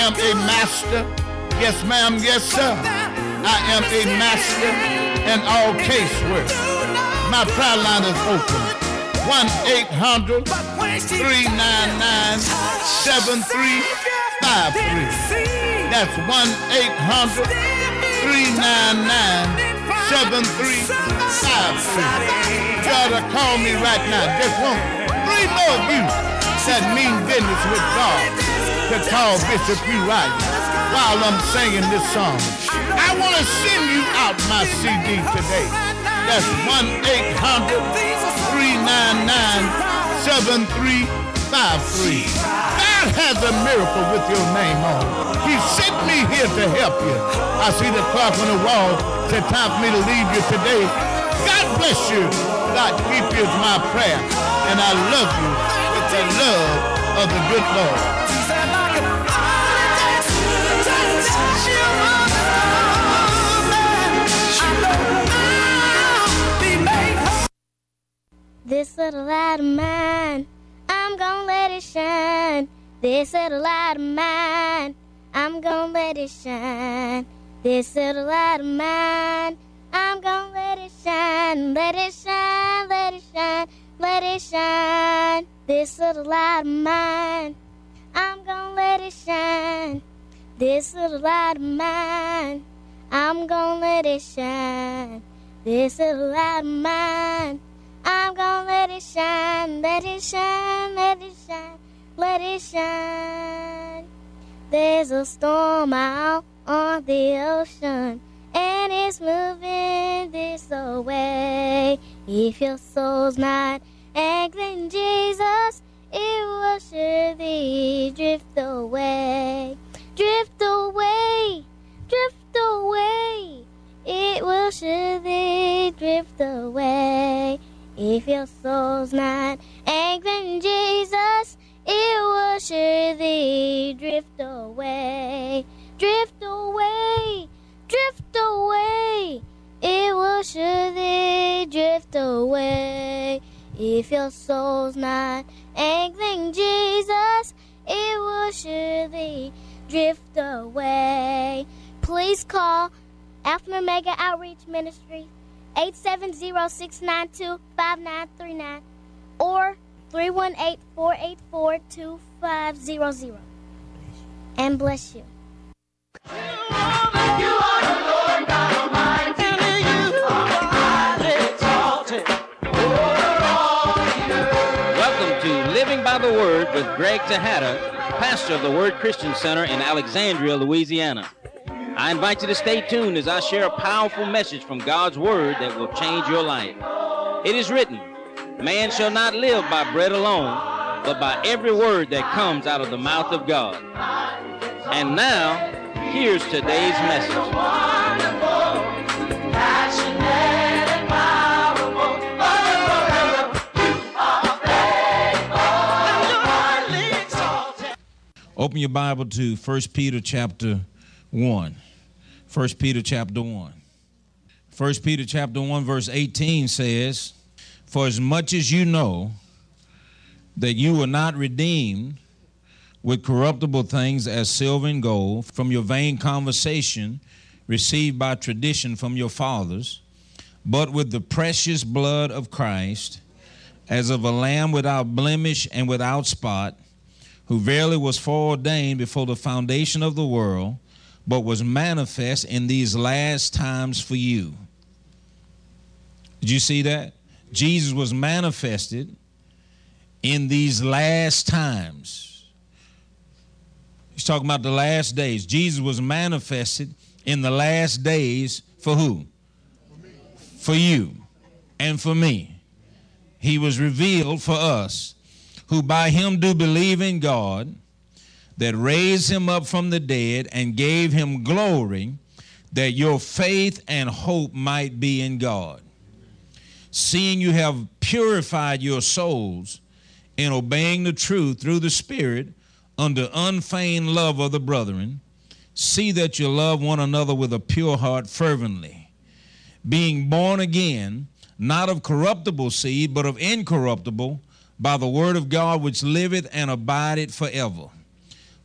am a master. Yes, ma'am. Yes, sir. I am a master in all casework. My prayer line is open. 1-800-399-7353. That's 1-800-399-7353. Try to call me right now. Just want 3 more of you that mean business with God to call Bishop Hugh Riley while I'm singing this song. I want to send you out my CD today. That's 1-800-399-7353. God has a miracle with your name on it. He sent me here to help you. I see the clock on the wall. It's time for me to leave you today. God bless you. God keep you is my prayer. And I love you with the love of the good Lord. This little light of mine, I'm gonna let it shine. This little light of mine, I'm gonna let it shine. This little light of mine, I'm gonna let it shine. Let it shine, let it shine, let it shine. This little light of mine, I'm gonna let it shine. This little light of mine, I'm gonna let it shine. This little light of mine, I'm gonna let it shine, let it shine, let it shine, let it shine. There's a storm out on the ocean, and it's moving this away. If your soul's not anchoring Jesus, it will surely drift away. Drift away, drift away. It will surely drift away. If your soul's not anchoring Jesus, it will surely drift away. Drift away, drift away. It will surely drift away. If your soul's not anchoring Jesus, it will surely drift away. Please call Alpha and Omega Outreach Ministry 870-692-5939 or 318-484-2500. And bless you. You are the Lord God Almighty, and you are highly exalted over all the earth. Welcome to Living by the Word with Greg Tejada, pastor of the Word Christian Center in Alexandria, Louisiana. I invite you to stay tuned as I share a powerful message from God's Word that will change your life. It is written, man shall not live by bread alone, but by every word that comes out of the mouth of God. And now, here's today's message. Open your Bible to 1 Peter chapter 1. 1 Peter chapter 1. 1 Peter chapter 1 verse 18 says, for as much as you know that you were not redeemed with corruptible things as silver and gold from your vain conversation received by tradition from your fathers, but with the precious blood of Christ, as of a lamb without blemish and without spot, who verily was foreordained before the foundation of the world, but was manifest in these last times for you. Did you see that? Jesus was manifested in these last times. He's talking about the last days. Jesus was manifested in the last days for who? For you and for me. He was revealed for us, who by him do believe in God, that raised him up from the dead and gave him glory, that your faith and hope might be in God. Seeing you have purified your souls in obeying the truth through the Spirit under unfeigned love of the brethren, see that you love one another with a pure heart fervently, being born again, not of corruptible seed, but of incorruptible, by the word of God which liveth and abideth forever.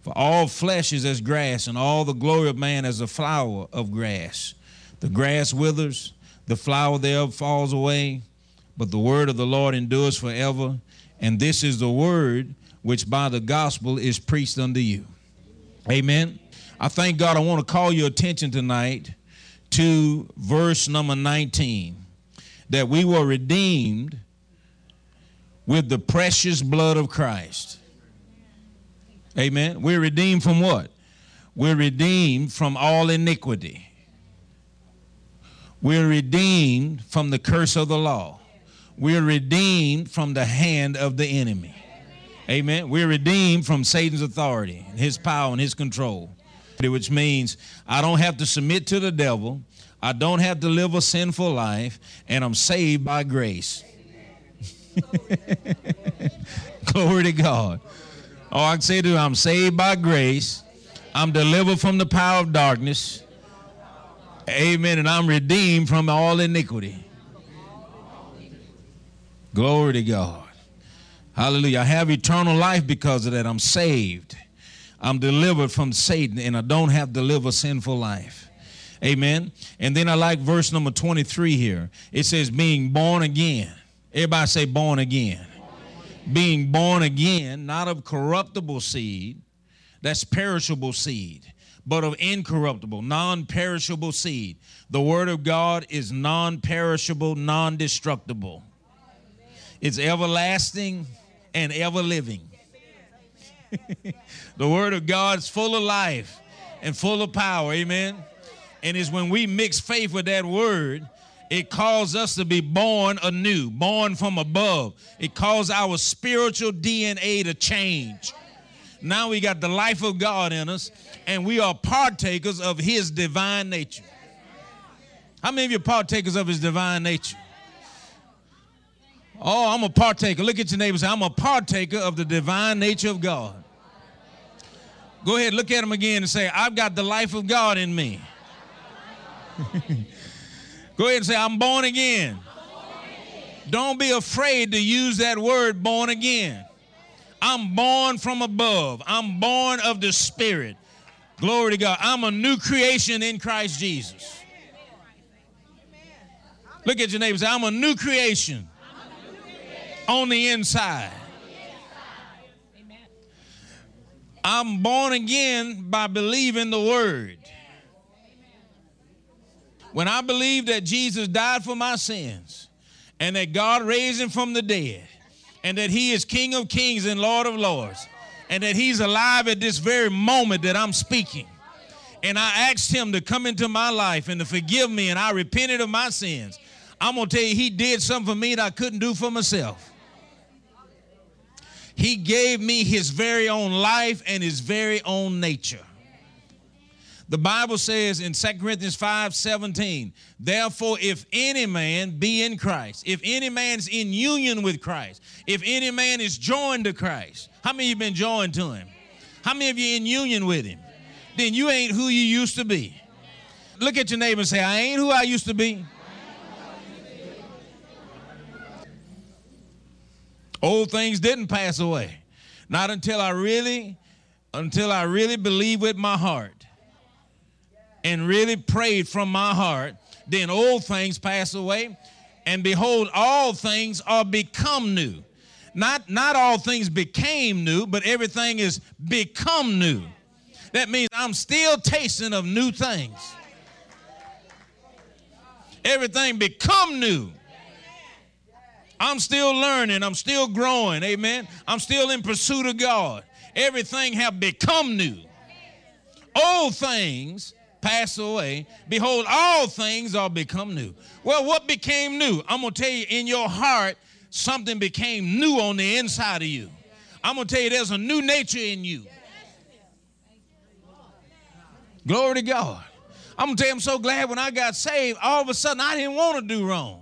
For all flesh is as grass, and all the glory of man as a flower of grass. The grass withers, the flower thereof falls away, but the word of the Lord endures forever. And this is the word which by the gospel is preached unto you. Amen. I thank God. I want to call your attention tonight to verse number 19, that we were redeemed with the precious blood of Christ. Amen. We're redeemed from what? We're redeemed from all iniquity. We're redeemed from the curse of the law. We're redeemed from the hand of the enemy. Amen. We're redeemed from Satan's authority, his power, and his control. Which means I don't have to submit to the devil. I don't have to live a sinful life, and I'm saved by grace. Glory to God. Oh, I can say to you, I'm saved by grace. I'm delivered from the power of darkness. Amen. And I'm redeemed from all iniquity. Glory to God. Hallelujah. I have eternal life because of that. I'm saved. I'm delivered from Satan, and I don't have to live a sinful life. Amen. And then I like verse number 23 here. It says, being born again. Everybody say born again. Being born again, not of corruptible seed, that's perishable seed, but of incorruptible, non-perishable seed. The word of God is non-perishable, non-destructible. It's everlasting and ever living. The word of God is full of life and full of power. Amen. And it's when we mix faith with that word, it calls us to be born anew, born from above. It calls our spiritual DNA to change. Now we got the life of God in us, and we are partakers of his divine nature. How many of you are partakers of his divine nature? Oh, I'm a partaker. Look at your neighbor and say, I'm a partaker of the divine nature of God. Go ahead, look at him again and say, I've got the life of God in me. Go ahead and say, I'm born again. Don't be afraid to use that word, born again. I'm born from above. I'm born of the Spirit. Glory to God. I'm a new creation in Christ Jesus. Look at your neighbor and say, I'm a new creation on the inside. I'm born again by believing the word. When I believe that Jesus died for my sins and that God raised him from the dead and that he is King of kings and Lord of lords and that he's alive at this very moment that I'm speaking, and I asked him to come into my life and to forgive me, and I repented of my sins, I'm going to tell you, he did something for me that I couldn't do for myself. He gave me his very own life and his very own nature. The Bible says in 2 Corinthians 5:17, therefore, if any man be in Christ, if any man is in union with Christ, if any man is joined to Christ, how many of you been joined to him? How many of you in union with him? Then you ain't who you used to be. Look at your neighbor and say, I ain't who I used to be. Old things didn't pass away. Not until I really believed with my heart and really prayed from my heart, then old things pass away, and behold, all things are become new. Not all things became new, but everything is become new. That means I'm still tasting of new things. Everything become new. I'm still learning. I'm still growing. Amen. I'm still in pursuit of God. Everything have become new. Old things pass away. Behold, all things are become new. Well, what became new? I'm going to tell you, in your heart, something became new on the inside of you. I'm going to tell you, there's a new nature in you. Glory to God. I'm going to tell you, I'm so glad when I got saved, all of a sudden I didn't want to do wrong.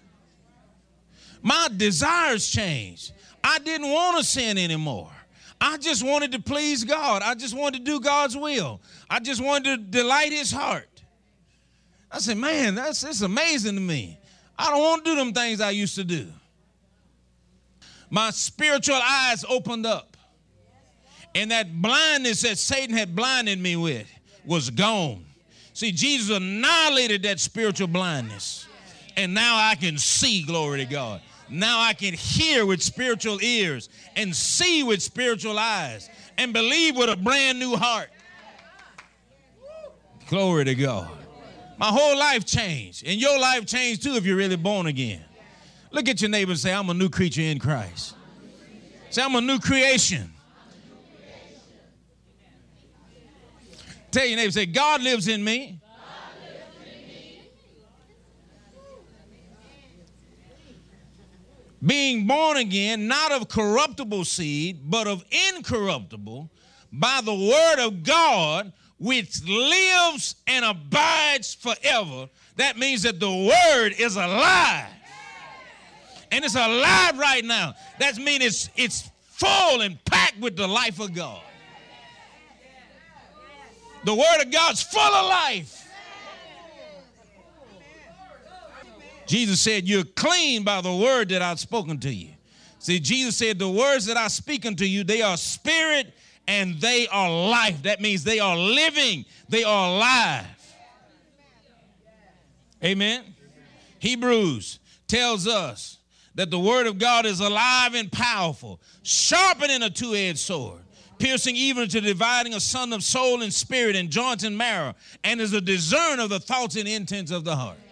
My desires changed. I didn't want to sin anymore. I just wanted to please God. I just wanted to do God's will. I just wanted to delight his heart. I said, man, it's amazing to me. I don't want to do them things I used to do. My spiritual eyes opened up. And that blindness that Satan had blinded me with was gone. See, Jesus annihilated that spiritual blindness. And now I can see, glory to God. Now I can hear with spiritual ears and see with spiritual eyes and believe with a brand new heart. Glory to God. My whole life changed. And your life changed too if you're really born again. Look at your neighbor and say, I'm a new creature in Christ. Say, I'm a new creation. Tell your neighbor, say, God lives in me. Being born again, not of corruptible seed, but of incorruptible, by the word of God, which lives and abides forever. That means that the word is alive. And it's alive right now. That means it's full and packed with the life of God. The word of God's full of life. Jesus said, you're clean by the word that I've spoken to you. See, Jesus said, the words that I speak unto you, they are spirit and they are life. That means they are living. They are alive. Amen. Hebrews tells us that the word of God is alive and powerful, sharper than a two-edged sword, piercing even to dividing asunder of soul and spirit and joints and marrow, and is a discerner of the thoughts and intents of the heart.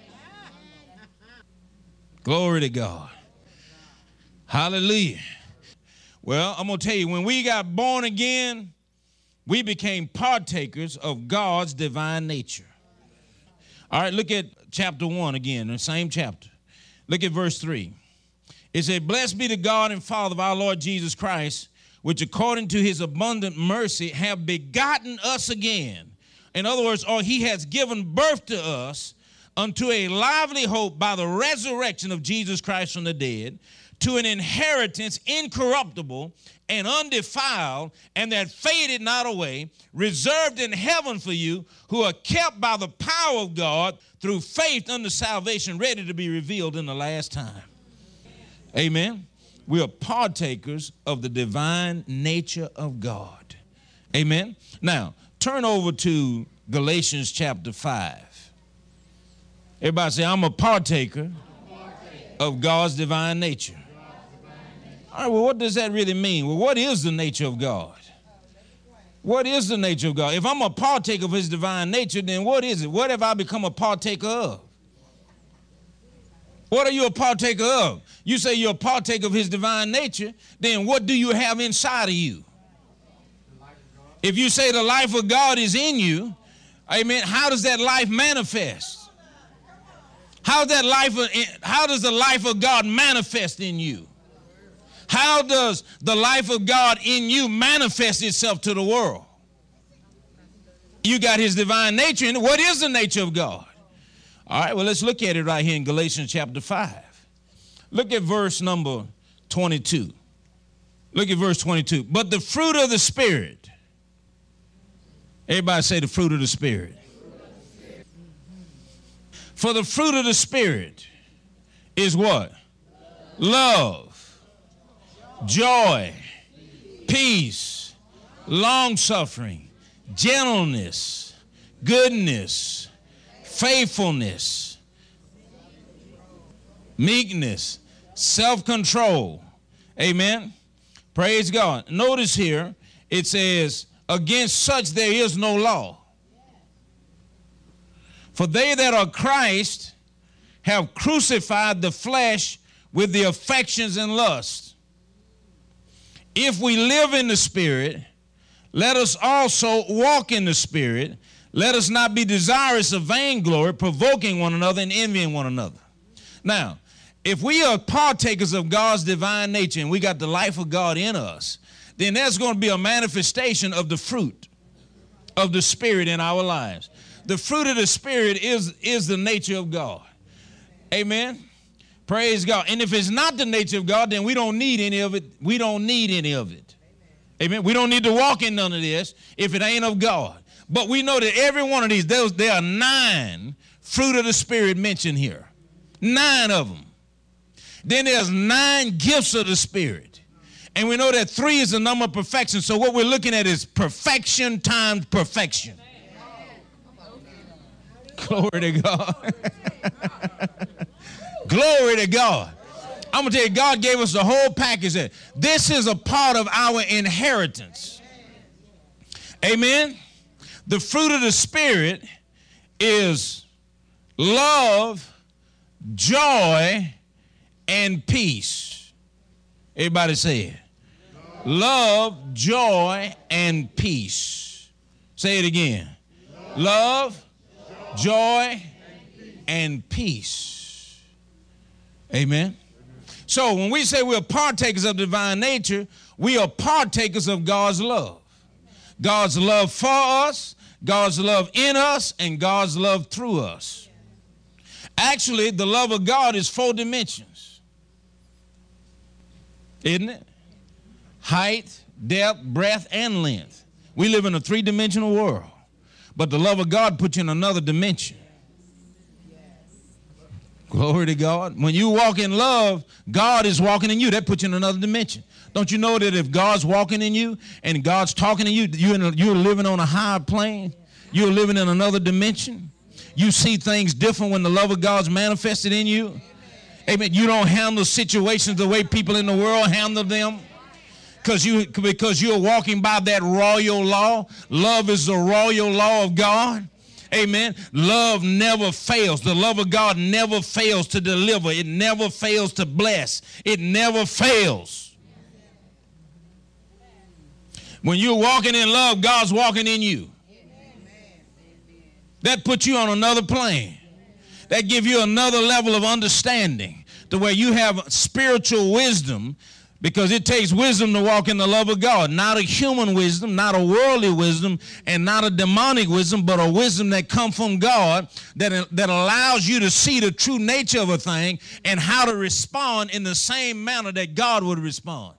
Glory to God. Hallelujah. Well, I'm going to tell you, when we got born again, we became partakers of God's divine nature. All right, look at chapter 1 again, the same chapter. Look at verse 3. It said, blessed be the God and Father of our Lord Jesus Christ, which according to his abundant mercy have begotten us again. In other words, or he has given birth to us unto a lively hope by the resurrection of Jesus Christ from the dead, to an inheritance incorruptible and undefiled, and that faded not away, reserved in heaven for you, who are kept by the power of God through faith unto salvation, ready to be revealed in the last time. Amen. We are partakers of the divine nature of God. Amen. Now, turn over to Galatians chapter 5. Everybody say, I'm a partaker of God's divine nature. All right, well, what does that really mean? Well, what is the nature of God? What is the nature of God? If I'm a partaker of his divine nature, then what is it? What have I become a partaker of? What are you a partaker of? You say you're a partaker of his divine nature, then what do you have inside of you? If you say the life of God is in you, amen, how does that life manifest? How does the life of God manifest in you? How does the life of God in you manifest itself to the world? You got his divine nature in it. What is the nature of God? All right, well, let's look at it right here in Galatians chapter 5. Look at verse number 22. Look at verse 22. But the fruit of the Spirit. Everybody say the fruit of the Spirit. For the fruit of the Spirit is what? Love, joy, peace, long-suffering, gentleness, goodness, faithfulness, meekness, self-control. Amen. Praise God. Notice here, it says, against such there is no law. For they that are Christ have crucified the flesh with the affections and lusts. If we live in the Spirit, let us also walk in the Spirit. Let us not be desirous of vainglory, provoking one another and envying one another. Now, if we are partakers of God's divine nature and we got the life of God in us, then there's going to be a manifestation of the fruit of the Spirit in our lives. The fruit of the Spirit is the nature of God. Amen. Praise God. And if it's not the nature of God, then we don't need any of it. We don't need any of it. Amen. We don't need to walk in none of this if it ain't of God. But we know that every one of these, there are 9 fruit of the Spirit mentioned here. 9 of them. Then there's 9 gifts of the Spirit. And we know that 3 is the number of perfection. So what we're looking at is perfection times perfection. Glory to God. Glory to God. I'm going to tell you, God gave us the whole package there. This is a part of our inheritance. Amen. The fruit of the Spirit is love, joy, and peace. Everybody say it. Love, joy, and peace. Say it again. Love, joy, and peace. Amen. So when we say we're partakers of divine nature, we are partakers of God's love. God's love for us, God's love in us, and God's love through us. Actually, the love of God is 4 dimensions. Isn't it? Height, depth, breadth, and length. We live in a 3-dimensional world. But the love of God puts you in another dimension. Glory to God. When you walk in love, God is walking in you. That puts you in another dimension. Don't you know that if God's walking in you and God's talking to you, you're living on a higher plane? You're living in another dimension. You see things different when the love of God's manifested in you. Amen. You don't handle situations the way people in the world handle them because you're walking by that royal law. Love is the royal law of God. Amen. Love never fails. The love of God never fails to deliver. It never fails to bless. It never fails. When you're walking in love, God's walking in you. That puts you on another plane. That gives you another level of understanding to where you have spiritual wisdom, because it takes wisdom to walk in the love of God. Not a human wisdom, not a worldly wisdom, and not a demonic wisdom, but a wisdom that comes from God that allows you to see the true nature of a thing and how to respond in the same manner that God would respond.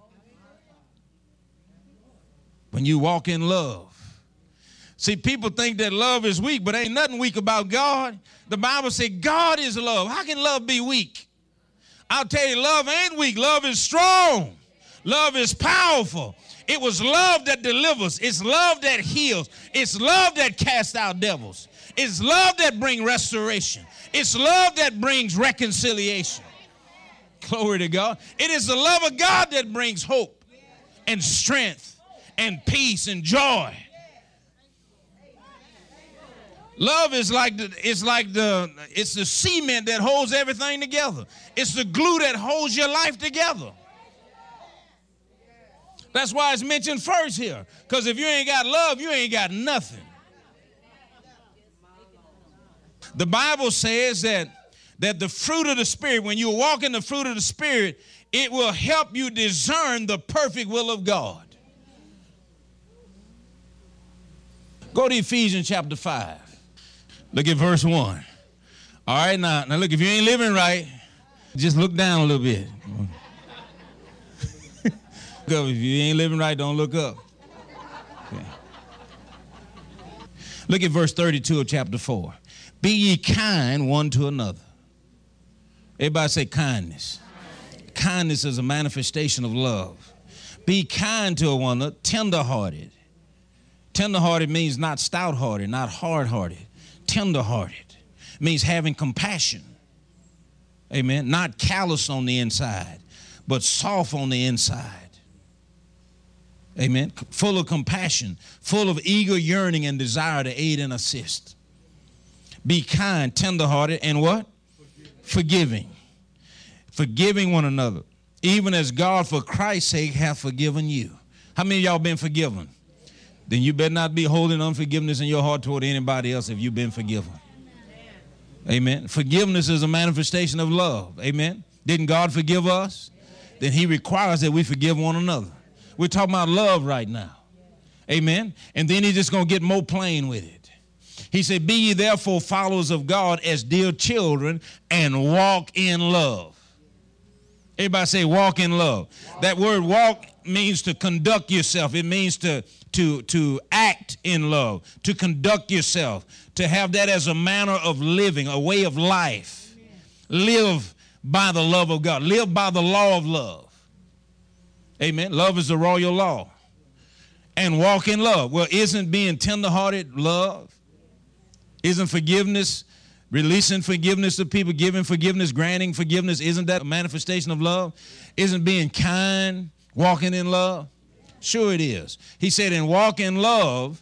When you walk in love. See, people think that love is weak, but ain't nothing weak about God. The Bible says God is love. How can love be weak? I'll tell you, love ain't weak. Love is strong. Love is powerful. It was love that delivers. It's love that heals. It's love that casts out devils. It's love that brings restoration. It's love that brings reconciliation. Glory to God. It is the love of God that brings hope and strength and peace and joy. Love is it's the cement that holds everything together. It's the glue that holds your life together. That's why it's mentioned first here. Because if you ain't got love, you ain't got nothing. The Bible says that the fruit of the Spirit, when you walk in the fruit of the Spirit, it will help you discern the perfect will of God. Go to Ephesians chapter 5. Look at verse 1. All right, now look, if you ain't living right, just look down a little bit. If you ain't living right, don't look up. Okay. Look at verse 32 of chapter 4. Be ye kind one to another. Everybody say kindness. Kindness is a manifestation of love. Be kind to one another, tenderhearted. Tenderhearted means not stout-hearted, not hard-hearted. Tenderhearted means having compassion. Amen. Not callous on the inside, but soft on the inside. Amen. Full of compassion, full of eager yearning and desire to aid and assist. Be kind, tenderhearted, and what? Forgiving. Forgiving one another, even as God for Christ's sake hath forgiven you. How many of y'all been forgiven? Then you better not be holding unforgiveness in your heart toward anybody else if you've been forgiven. Amen. Forgiveness is a manifestation of love. Amen. Didn't God forgive us? Then he requires that we forgive one another. We're talking about love right now. Amen. And then he's just going to get more plain with it. He said, be ye therefore followers of God as dear children and walk in love. Everybody say walk in love. That word walk means to conduct yourself. It means to act in love, to conduct yourself, to have that as a manner of living, a way of life. Live by the love of God. Live by the law of love. Amen. Love is the royal law. And walk in love. Well, isn't being tenderhearted love? Isn't forgiveness, releasing forgiveness to people, giving forgiveness, granting forgiveness, isn't that a manifestation of love? Isn't being kind, walking in love? Sure it is. He said, and walk in love,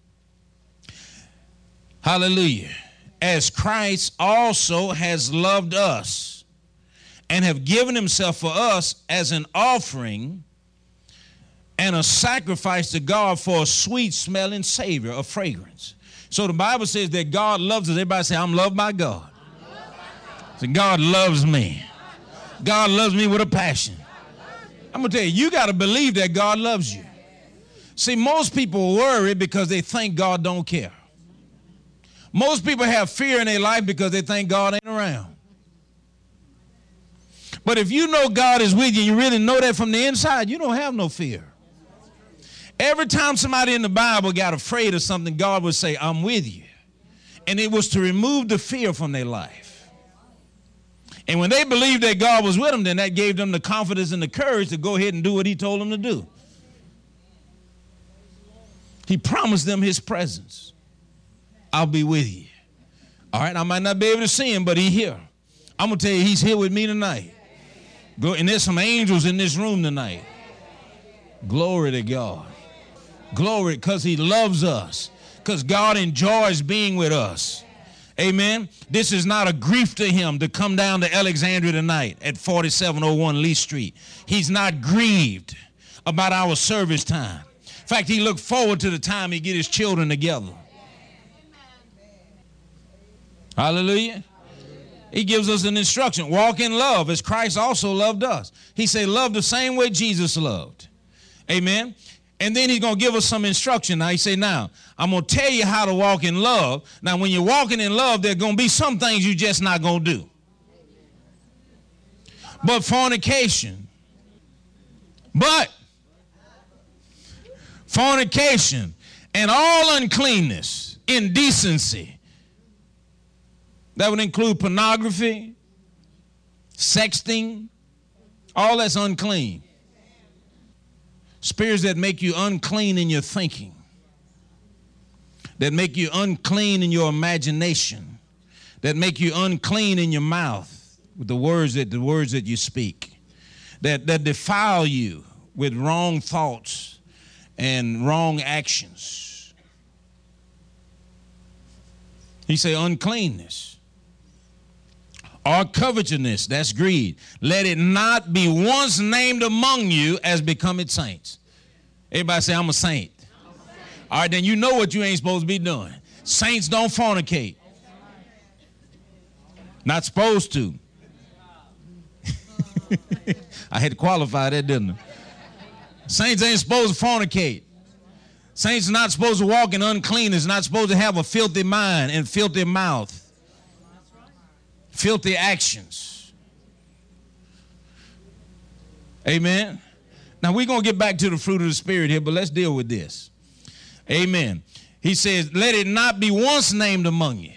hallelujah, as Christ also has loved us and have given himself for us as an offering and a sacrifice to God for a sweet smelling savor, a fragrance. So the Bible says that God loves us. Everybody say, I'm loved by God. So God loves me. God loves me with a passion. I'm going to tell you, you got to believe that God loves you. See, most people worry because they think God don't care. Most people have fear in their life because they think God ain't around. But if you know God is with you, you really know that from the inside, you don't have no fear. Every time somebody in the Bible got afraid of something, God would say, I'm with you. And it was to remove the fear from their life. And when they believed that God was with them, then that gave them the confidence and the courage to go ahead and do what he told them to do. He promised them his presence. I'll be with you. All right, I might not be able to see him, but he's here. I'm going to tell you, he's here with me tonight. And there's some angels in this room tonight. Glory to God. Glory, because he loves us. Because God enjoys being with us. Amen. This is not a grief to him to come down to Alexandria tonight at 4701 Lee Street. He's not grieved about our service time. In fact, he looked forward to the time he get his children together. Hallelujah. He gives us an instruction. Walk in love as Christ also loved us. He said, love the same way Jesus loved. Amen. And then he's going to give us some instruction. Now he said, now, I'm going to tell you how to walk in love. Now, when you're walking in love, there are going to be some things you're just not going to do. But fornication and all uncleanness, indecency, that would include pornography, sexting, all that's unclean. Spirits that make you unclean in your thinking, that make you unclean in your imagination, that make you unclean in your mouth with the words that you speak, that defile you with wrong thoughts and wrong actions. He say uncleanness. Or covetousness, that's greed. Let it not be once named among you as becoming saints. Everybody say, I'm a saint. All right, then you know what you ain't supposed to be doing. Saints don't fornicate. Not supposed to. I had to qualify that, didn't I? Saints ain't supposed to fornicate. Saints are not supposed to walk in uncleanness, not supposed to have a filthy mind and filthy mouth. Filthy actions. Amen. Now we're going to get back to the fruit of the Spirit here, but let's deal with this. Amen. He says, let it not be once named among you.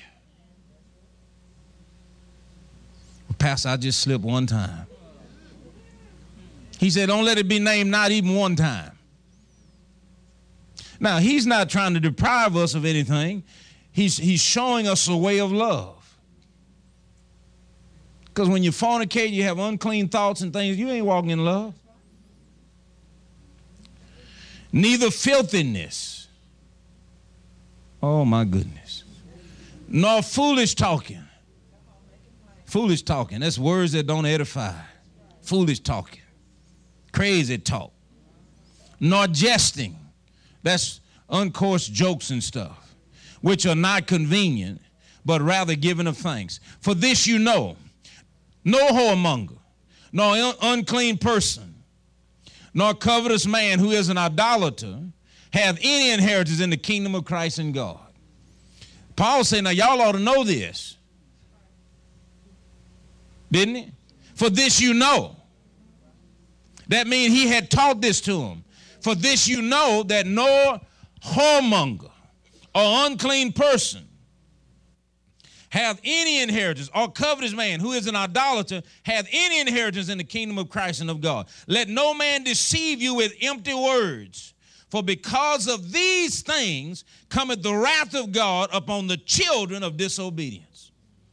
Well, Pastor, I just slipped one time. He said, don't let it be named not even one time. Now, he's not trying to deprive us of anything. He's showing us a way of love. Because when you fornicate, you have unclean thoughts and things, you ain't walking in love. Neither filthiness. Oh, my goodness. Nor foolish talking. Foolish talking. That's words that don't edify. Foolish talking. Crazy talk. Nor jesting. That's uncourse jokes and stuff, which are not convenient, but rather giving of thanks. For this you know, no whoremonger, nor unclean person, nor covetous man who is an idolater, have any inheritance in the kingdom of Christ and God. Paul said, now y'all ought to know this. Didn't he? For this you know. That means he had taught this to him. For this you know that no whoremonger or unclean person hath any inheritance, or covetous man who is an idolater hath any inheritance in the kingdom of Christ and of God. Let no man deceive you with empty words. For because of these things cometh the wrath of God upon the children of disobedience.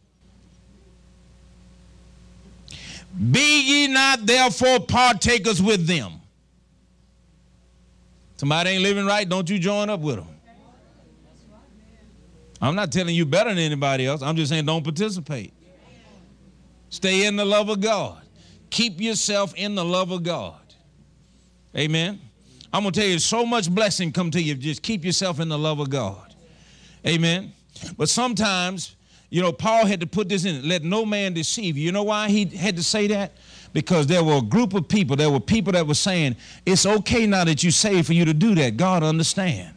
Be ye not therefore partakers with them. Somebody ain't living right, don't you join up with them. I'm not telling you better than anybody else. I'm just saying don't participate. Stay in the love of God. Keep yourself in the love of God. Amen. I'm going to tell you, so much blessing come to you. Just keep yourself in the love of God. Amen. But sometimes, Paul had to put this in. Let no man deceive you. You know why he had to say that? Because there were a group of people. There were people that were saying, it's okay now that you saved for you to do that. God understand.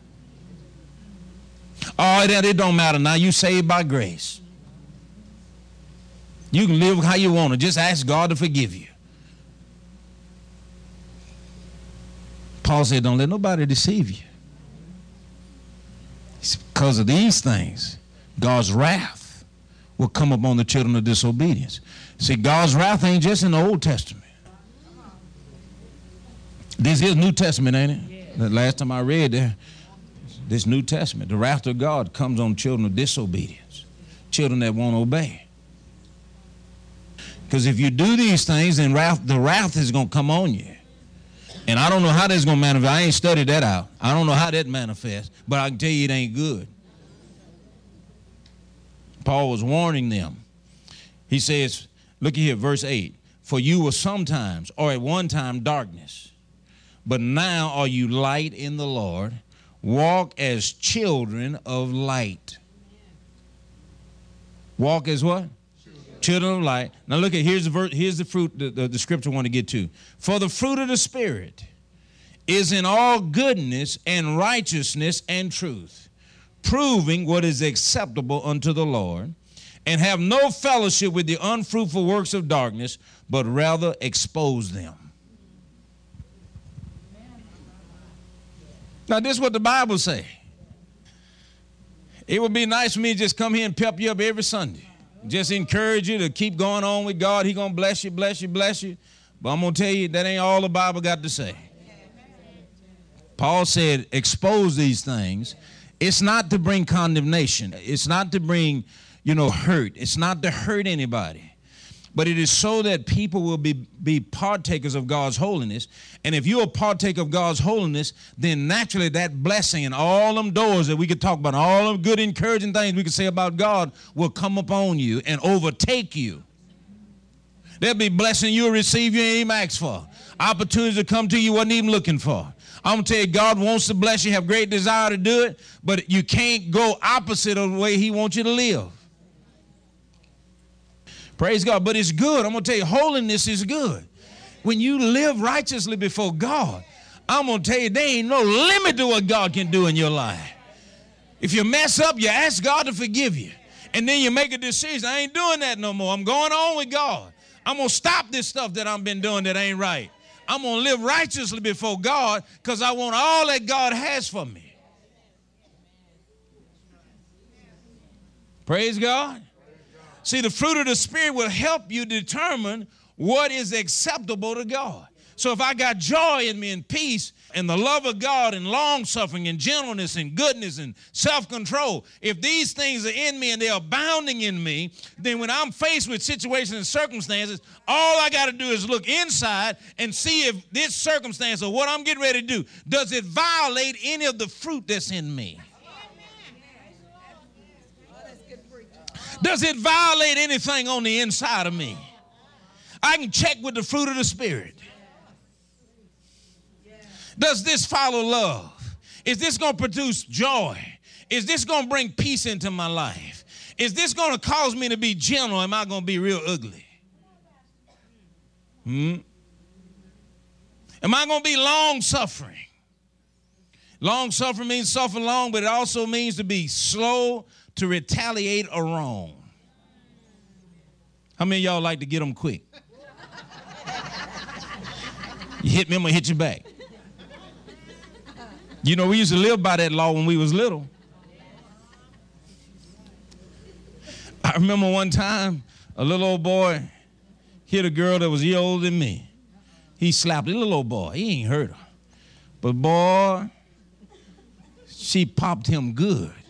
Oh, it don't matter now. You saved by grace. You can live how you want to. Just ask God to forgive you. Paul said, don't let nobody deceive you. It's because of these things, God's wrath will come upon the children of disobedience. See, God's wrath ain't just in the Old Testament. This is New Testament, ain't it? Yeah. The last time I read there, this New Testament, the wrath of God comes on children of disobedience, children that won't obey. Because if you do these things, then the wrath is going to come on you. And I don't know how that's going to manifest. I ain't studied that out. I don't know how that manifests, but I can tell you it ain't good. Paul was warning them. He says, look here, verse 8. For you were sometimes, or at one time, darkness, but now are you light in the Lord. Walk as children of light. Walk as what? Children of light. Now look at, here's the fruit the scripture I want to get to. For the fruit of the Spirit is in all goodness and righteousness and truth, proving what is acceptable unto the Lord, and have no fellowship with the unfruitful works of darkness, but rather expose them. Now this is what the Bible say. It would be nice for me to just come here and pep you up every Sunday. Just encourage you to keep going on with God. He's going to bless you, bless you, bless you. But I'm going to tell you, that ain't all the Bible got to say. Paul said, expose these things. It's not to bring condemnation. It's not to bring, hurt. It's not to hurt anybody. But it is so that people will be partakers of God's holiness. And if you're a partaker of God's holiness, then naturally that blessing and all them doors that we could talk about, all them good encouraging things we could say about God will come upon you and overtake you. There'll be blessing you'll receive you ain't even asked for. Opportunities to come to you wasn't even looking for. I'm going to tell you, God wants to bless you, have great desire to do it, but you can't go opposite of the way he wants you to live. Praise God. But it's good. I'm going to tell you, holiness is good. When you live righteously before God, I'm going to tell you, there ain't no limit to what God can do in your life. If you mess up, you ask God to forgive you. And then you make a decision. I ain't doing that no more. I'm going on with God. I'm going to stop this stuff that I've been doing that ain't right. I'm going to live righteously before God because I want all that God has for me. Praise God. See, the fruit of the Spirit will help you determine what is acceptable to God. So if I got joy in me and peace and the love of God and long-suffering and gentleness and goodness and self-control, if these things are in me and they're abounding in me, then when I'm faced with situations and circumstances, all I got to do is look inside and see if this circumstance or what I'm getting ready to do, does it violate any of the fruit that's in me? Does it violate anything on the inside of me? I can check with the fruit of the Spirit. Does this follow love? Is this going to produce joy? Is this going to bring peace into my life? Is this going to cause me to be gentle? Am I going to be real ugly? Am I going to be long-suffering? Long-suffering means suffer long, but it also means to be slow to retaliate a wrong. How many of y'all like to get them quick? You hit me, I'm going to hit you back. We used to live by that law when we was little. I remember one time a little old boy hit a girl that was a year older than me. He slapped a little old boy. He ain't hurt her. But boy, she popped him good.